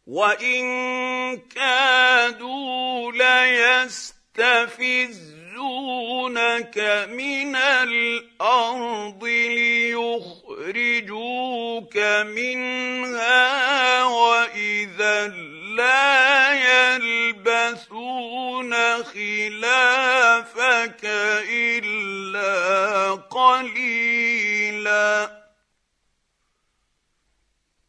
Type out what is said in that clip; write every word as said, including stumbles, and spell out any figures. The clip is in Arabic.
وان كادوا ليستفزونك من الارض ليخرجوك منها واذا لا يلبثون خلافك الا قليلا